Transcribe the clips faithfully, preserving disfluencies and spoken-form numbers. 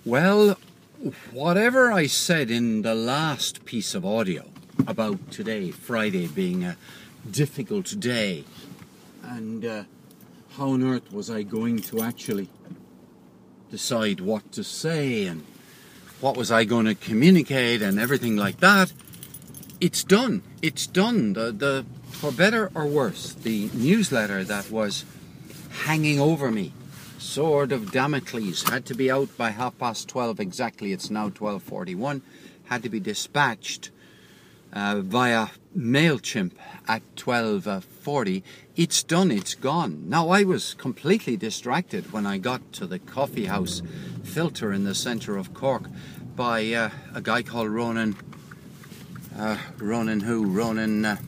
Well, whatever I said in the last piece of audio about today, Friday, being a difficult day, and uh, how on earth was I going to actually decide what to say and what was I going to communicate and everything like that, it's done. It's done. The, the for better or worse, the newsletter that was hanging over me, sword of Damocles, had to be out by half past twelve exactly. It's now twelve forty-one. Had to be dispatched uh, via MailChimp at twelve forty. It's done. It's gone. Now, I was completely distracted when I got to the coffee house filter in the centre of Cork by uh, a guy called Ronan. Uh, Ronan who? Ronan. Uh,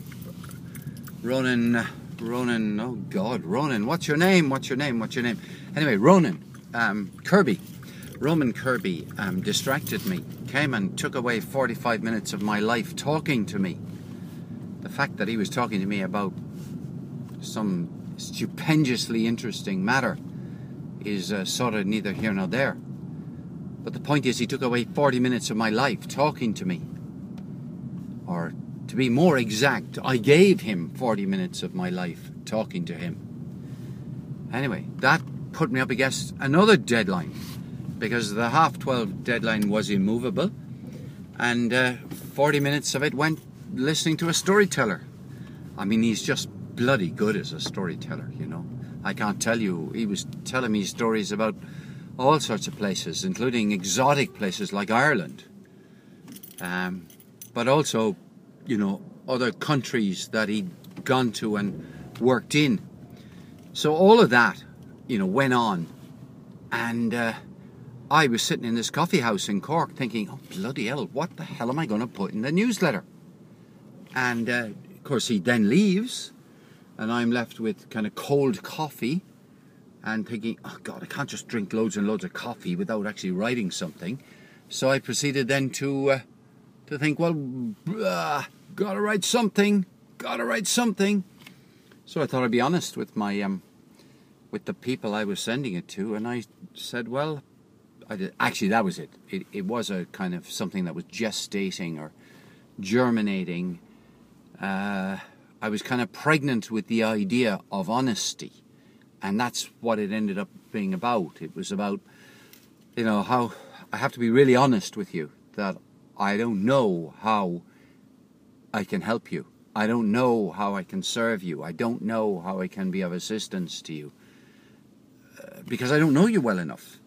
Ronan. Uh, Ronan. Oh God, Ronan. What's your name? What's your name? What's your name? Anyway, Ronan um, Kirby. Roman Kirby um, distracted me. Came and took away forty-five minutes of my life talking to me. The fact that he was talking to me about some stupendously interesting matter is uh, sort of neither here nor there. But the point is, he took away forty minutes of my life talking to me. Or, to be more exact, I gave him forty minutes of my life talking to him. Anyway, that put me up against another deadline, because the half twelve deadline was immovable, and uh, forty minutes of it went listening to a storyteller. I mean, he's just bloody good as a storyteller, you know. I can't tell you, he was telling me stories about all sorts of places, including exotic places like Ireland, um, but also, you know, other countries that he'd gone to and worked in. So all of that, you know, went on, and uh, I was sitting in this coffee house in Cork thinking, oh, bloody hell, what the hell am I going to put in the newsletter? And, uh, of course, he then leaves, and I'm left with kind of cold coffee and thinking, oh, God, I can't just drink loads and loads of coffee without actually writing something. So I proceeded then to uh, to think, well, uh, gotta write something, gotta write something. So I thought I'd be honest with my um, with the people I was sending it to, and I said, well, I did. Actually, that was it. It, it was a kind of something that was gestating or germinating. Uh, I was kind of pregnant with the idea of honesty, and that's what it ended up being about. It was about, you know, how I have to be really honest with you, that I don't know how I can help you. I don't know how I can serve you. I don't know how I can be of assistance to you, uh, because I don't know you well enough.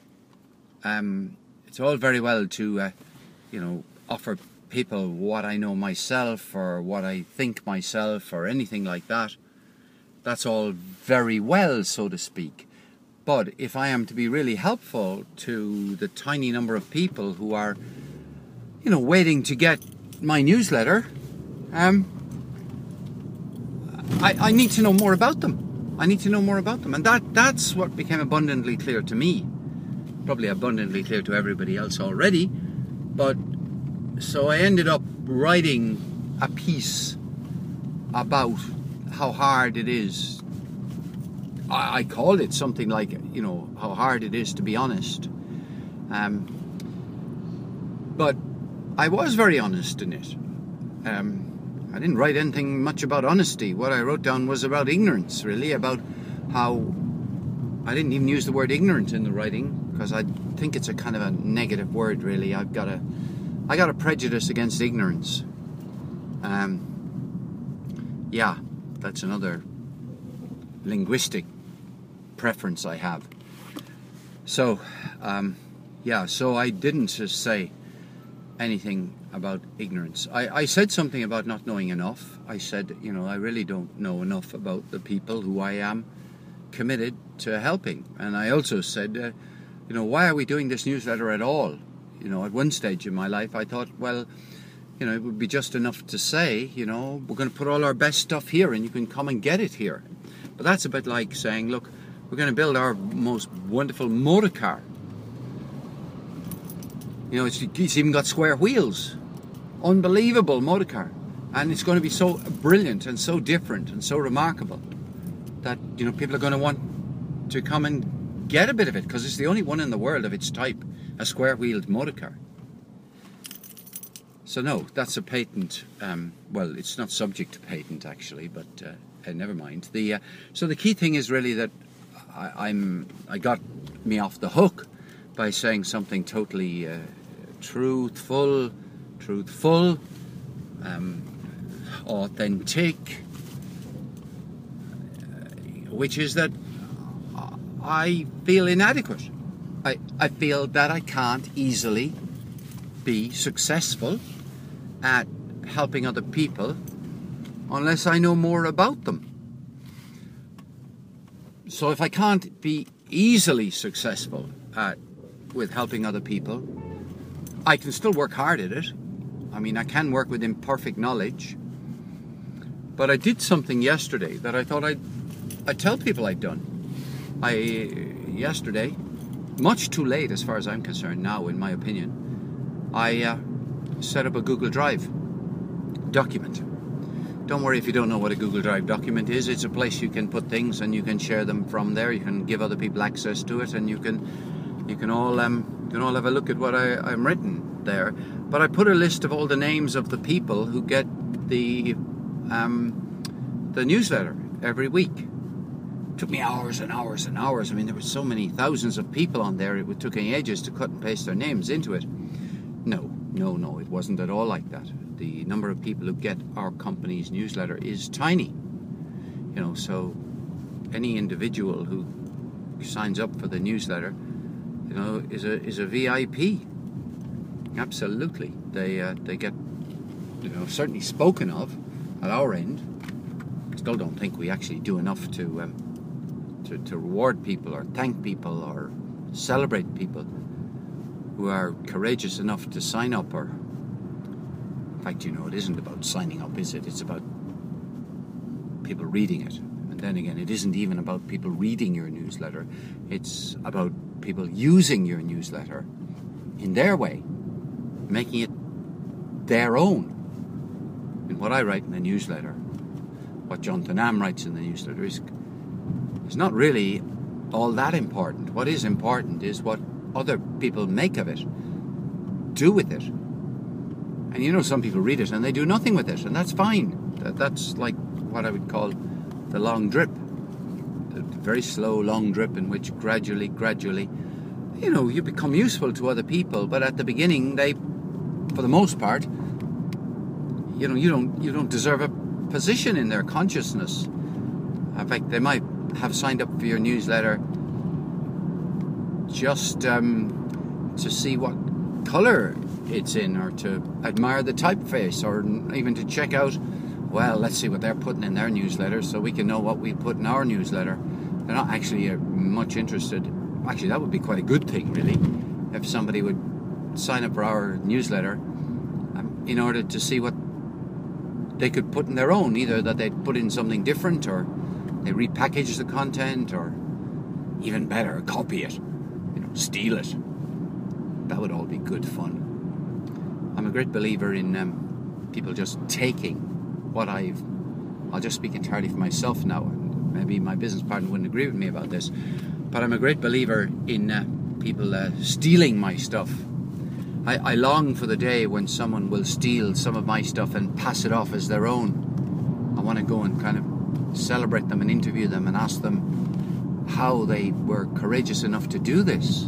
Um, it's all very well to, uh, you know, offer people what I know myself or what I think myself or anything like that. That's all very well, so to speak. But if I am to be really helpful to the tiny number of people who are, you know, waiting to get my newsletter, um, I, I need to know more about them. I need to know more about them. And that, that's what became abundantly clear to me. Probably abundantly clear to everybody else already. But so I ended up writing a piece about how hard it is. I, I called it something like, you know, how hard it is to be honest. Um, but I was very honest in it. Um, I didn't write anything much about honesty. What I wrote down was about ignorance, really, about how I didn't even use the word ignorant in the writing, because I think it's a kind of a negative word, really. I've got a, I got a prejudice against ignorance. Um, yeah, that's another linguistic preference I have. So, um, yeah, so I didn't just say anything about ignorance. I, I said something about not knowing enough. I said, you know, I really don't know enough about the people who I am committed to helping. And I also said, uh, you know, why are we doing this newsletter at all? You know, at one stage in my life, I thought, well, you know, it would be just enough to say, you know, we're going to put all our best stuff here and you can come and get it here. But that's a bit like saying, look, we're going to build our most wonderful motor car. You know, it's, it's even got square wheels. Unbelievable motor car. And it's going to be so brilliant and so different and so remarkable that, you know, people are going to want to come and get a bit of it, because it's the only one in the world of its type a square-wheeled motor car. So no, that's a patent. Um, well, it's not subject to patent actually, but uh, uh, never mind. The uh, so the key thing is really that I, I'm I got me off the hook by saying something totally uh, truthful, truthful, um, authentic, uh, which is that I feel inadequate. I I feel that I can't easily be successful at helping other people unless I know more about them. So if I can't be easily successful at with helping other people, I can still work hard at it. I mean, I can work with imperfect knowledge. But I did something yesterday that I thought I'd, I'd tell people I'd done. I, yesterday, much too late as far as I'm concerned now, in my opinion, I uh, set up a Google Drive document. Don't worry if you don't know what a Google Drive document is. It's a place you can put things and you can share them from there. You can give other people access to it, and you can you can all um, you can all have a look at what I, I'm written there. But I put a list of all the names of the people who get the um, the newsletter every week. It took me hours and hours and hours. I mean, there were so many thousands of people on there. It took me ages to cut and paste their names into it. No, no, no, it wasn't at all like that. The number of people who get our company's newsletter is tiny. You know, so any individual who signs up for the newsletter, you know, is a is a V I P. Absolutely, they uh, they get, you know, certainly spoken of at our end. I still don't think we actually do enough to um, to to reward people or thank people or celebrate people who are courageous enough to sign up. Or, in fact, you know, it isn't about signing up, is it? It's about people reading it. And then again, it isn't even about people reading your newsletter. It's about people using your newsletter in their way, making it their own. And what I write in the newsletter, what John Tanam writes in the newsletter, is, is not really all that important. What is important is what other people make of it, do with it. And you know, some people read it and they do nothing with it, and that's fine. That, that's like what I would call the long drip, the very slow long drip in which gradually, gradually, you know, you become useful to other people. But at the beginning, they, for the most part, you know, you don't you don't deserve a position in their consciousness. In fact, they might have signed up for your newsletter just um, to see what colour it's in, or to admire the typeface, or even to check out, well, let's see what they're putting in their newsletter so we can know what we put in our newsletter. They're not actually uh, much interested. Actually, that would be quite a good thing, really, if somebody would sign up for our newsletter um, in order to see what they could put in their own, either that they'd put in something different, or they repackage the content, or even better, copy it, you know, steal it. That would all be good fun. I'm a great believer in um, people just taking what I've... I'll just speak entirely for myself now, and maybe my business partner wouldn't agree with me about this, but I'm a great believer in uh, people uh, stealing my stuff. I, I long for the day when someone will steal some of my stuff and pass it off as their own. I want to go and kind of celebrate them and interview them and ask them how they were courageous enough to do this.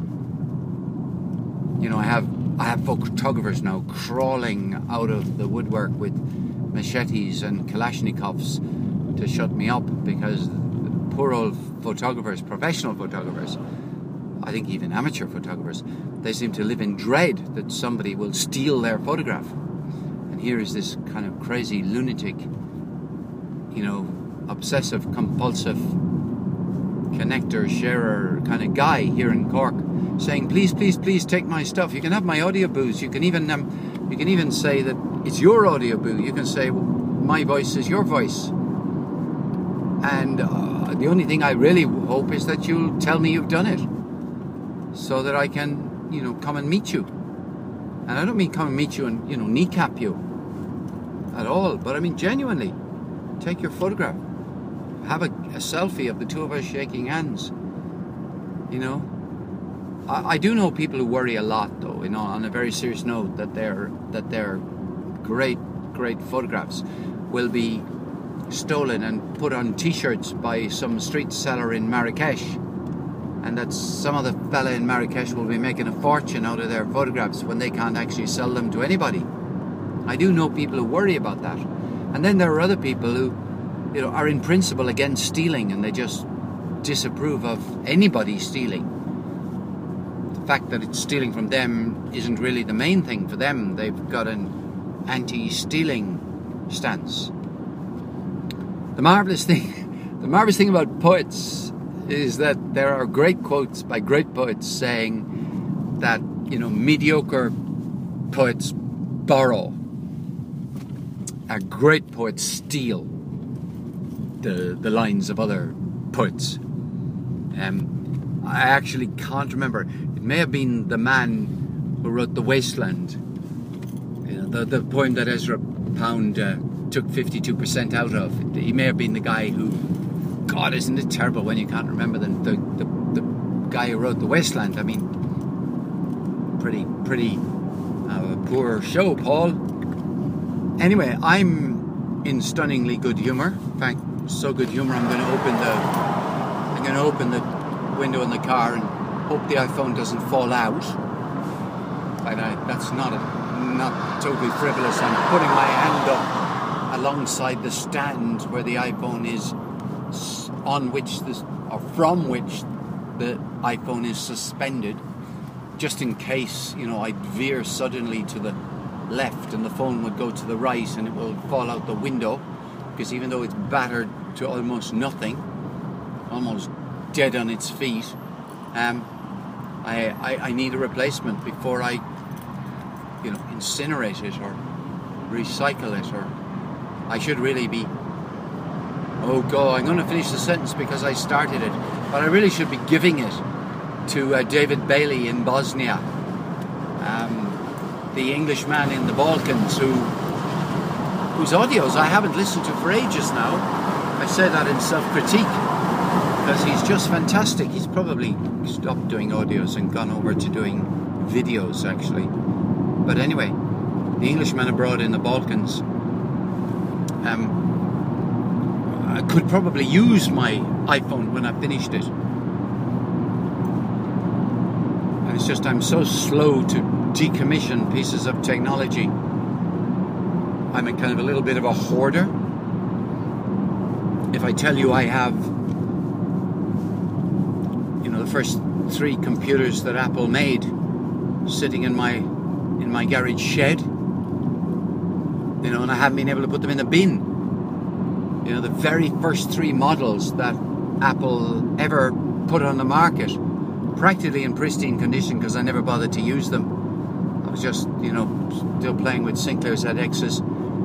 You know, I have I have photographers now crawling out of the woodwork with machetes and Kalashnikovs to shut me up, because poor old photographers, professional photographers, I think even amateur photographers, they seem to live in dread that somebody will steal their photograph. And here is this kind of crazy lunatic, you know, obsessive compulsive connector sharer kind of guy here in Cork, saying, please, please, please take my stuff. You can have my audio booze. You can even um, you can even say that it's your audio boo. You can say my voice is your voice. And uh, the only thing I really hope is that you'll tell me you've done it, so that I can, you know, come and meet you. And I don't mean come and meet you and, you know, kneecap you at all, but I mean genuinely take your photograph. Have a, a selfie of the two of us shaking hands, you know. I, I do know people who worry a lot, though, you know, on a very serious note, that their that their great, great photographs will be stolen and put on T-shirts by some street seller in Marrakesh, and that some other fella in Marrakesh will be making a fortune out of their photographs when they can't actually sell them to anybody. I do know people who worry about that. And then there are other people who, you know, are in principle against stealing, and they just disapprove of anybody stealing. The fact that it's stealing from them isn't really the main thing for them. They've got an anti-stealing stance. The marvelous thing, the marvelous thing about poets is that there are great quotes by great poets saying that, you know, mediocre poets borrow, a great poets steal the the lines of other poets. Um, I actually can't remember. It may have been the man who wrote The Wasteland, you know, the the poem that Ezra Pound uh, took fifty-two percent out of. He may have been the guy who, God, isn't it terrible when you can't remember the the, the, the guy who wrote The Wasteland? I mean, pretty pretty uh, poor show, Paul. Anyway, I'm in stunningly good humour. In fact, so good humour, I'm going to open the I'm going to open the window in the car and hope the iPhone doesn't fall out. But I, that's not a, not totally frivolous. I'm putting my hand up alongside the stand where the iPhone is, on which this or from which the iPhone is suspended, just in case, you know, I'd veer suddenly to the left and the phone would go to the right and it will fall out the window, because even though it's battered to almost nothing, almost dead on its feet, um, I, I, I need a replacement before I, you know, incinerate it or recycle it, or I should really be, oh God, I'm going to finish the sentence because I started it, but I really should be giving it to uh, David Bailey in Bosnia, um, the Englishman in the Balkans who whose audios I haven't listened to for ages now. I say that in self-critique because he's just fantastic. He's probably stopped doing audios and gone over to doing videos, actually. But anyway, the Englishman abroad in the Balkans, um, I could probably use my iPhone when I finished it. And it's just I'm so slow to decommission pieces of technology. I'm a kind of a little bit of a hoarder. If I tell you I have, you know, the first three computers that Apple made sitting in my in my garage shed, you know, and I haven't been able to put them in the bin. You know, the very first three models that Apple ever put on the market, practically in pristine condition because I never bothered to use them. I was just, you know, still playing with Sinclair Z X's.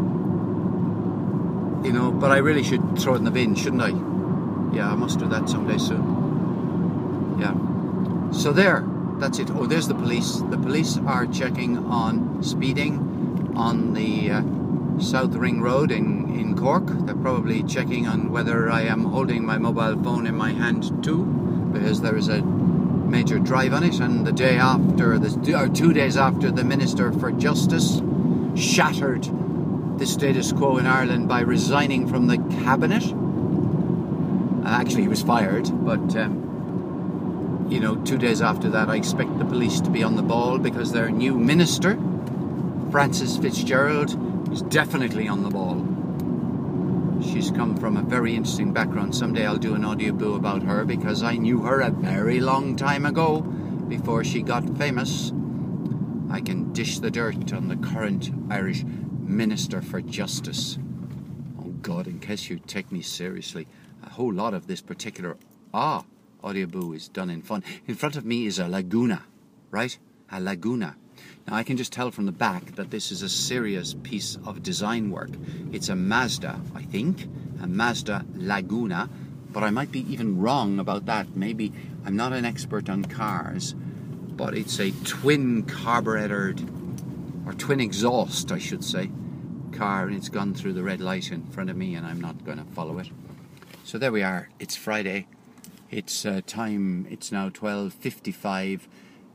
You know, but I really should throw it in the bin, shouldn't I? Yeah, I must do that someday soon. Yeah. So there, that's it. Oh, there's the police. The police are checking on speeding on the uh, South Ring Road in, in Cork. They're probably checking on whether I am holding my mobile phone in my hand too, because there is a major drive on it, and the day after, the, or two days after, the Minister for Justice shattered the status quo in Ireland by resigning from the cabinet. Actually, he was fired, but um, you know, two days after that, I expect the police to be on the ball because their new minister, Frances Fitzgerald, is definitely on the ball. She's come from a very interesting background. Someday I'll do an audio boo about her because I knew her a very long time ago, before she got famous. I can dish the dirt on the current Irish Minister for Justice. Oh God, in case you take me seriously, a whole lot of this particular ah audio boo is done in fun. In front of me is a Laguna, right? A Laguna. Now I can just tell from the back that this is a serious piece of design work. It's a Mazda, I think, a Mazda Laguna, but I might be even wrong about that. Maybe I'm not an expert on cars, but it's a twin carbureted, or twin exhaust, I should say, car, and it's gone through the red light in front of me, and I'm not going to follow it. So there we are. It's Friday. It's uh, time. It's now twelve fifty-five.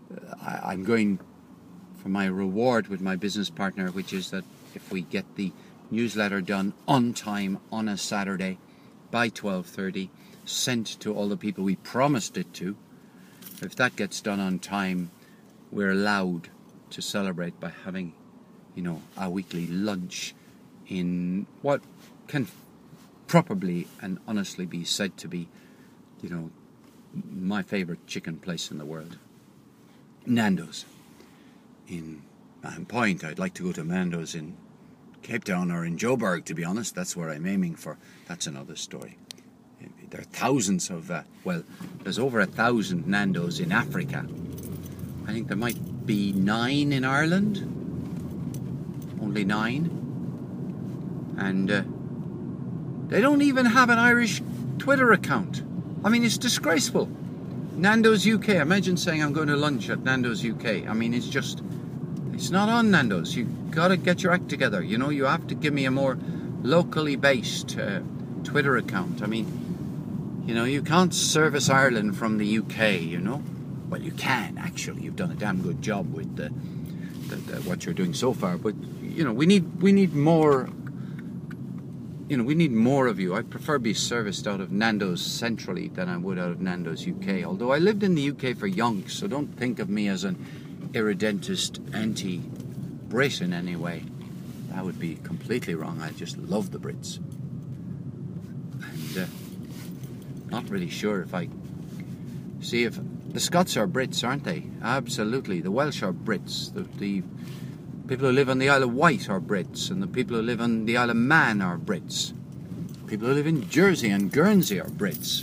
I, I'm going for my reward with my business partner, which is that if we get the newsletter done on time on a Saturday by twelve thirty, sent to all the people we promised it to, if that gets done on time, we're allowed to celebrate by having, you know, a weekly lunch in what can properly and honestly be said to be, you know, my favourite chicken place in the world, Nando's in Mahon Point. I'd like to go to Nando's in Cape Town or in Joburg, to be honest. That's where I'm aiming for. That's another story. There are thousands of, uh, well, there's over a thousand Nando's in Africa. I think there might be nine in Ireland. Only nine. And uh, they don't even have an Irish Twitter account. I mean, it's disgraceful. Nando's U K. Imagine saying I'm going to lunch at Nando's U K. I mean, it's just, it's not on Nando's. You've got to get your act together. You know, you have to give me a more locally based uh, Twitter account. I mean, you know, you can't service Ireland from the U K, you know. Well, you can, actually. You've done a damn good job with the, the, the, what you're doing so far. But, you know, we need we need more, you know, we need more of you. I prefer be serviced out of Nando's centrally than I would out of Nando's U K. Although I lived in the U K for yonks, so don't think of me as an irredentist anti-Brit in any way. That would be completely wrong. I just love the Brits. And, uh, not really sure if I see if the Scots are Brits, aren't they? Absolutely. The Welsh are Brits. The, the people who live on the Isle of Wight are Brits, and the people who live on the Isle of Man are Brits. People who live in Jersey and Guernsey are Brits.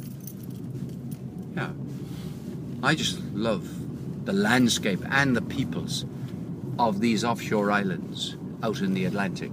Yeah. I just love the landscape and the peoples of these offshore islands out in the Atlantic.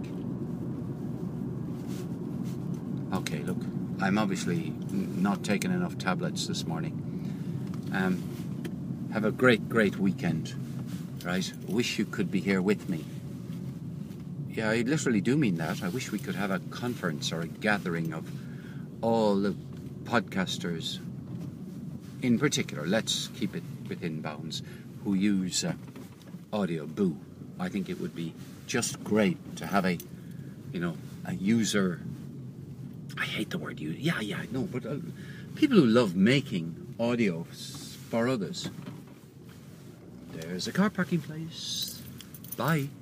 Okay, look. I'm obviously not taking enough tablets this morning. Um, have a great, great weekend, right? Wish you could be here with me. Yeah, I literally do mean that. I wish we could have a conference or a gathering of all the podcasters, in particular, let's keep it within bounds, who use uh, Audio Boo. I think it would be just great to have a, you know, a user... I hate the word you. Yeah, yeah, no, but uh, people who love making audio for others. There's a car parking place. Bye.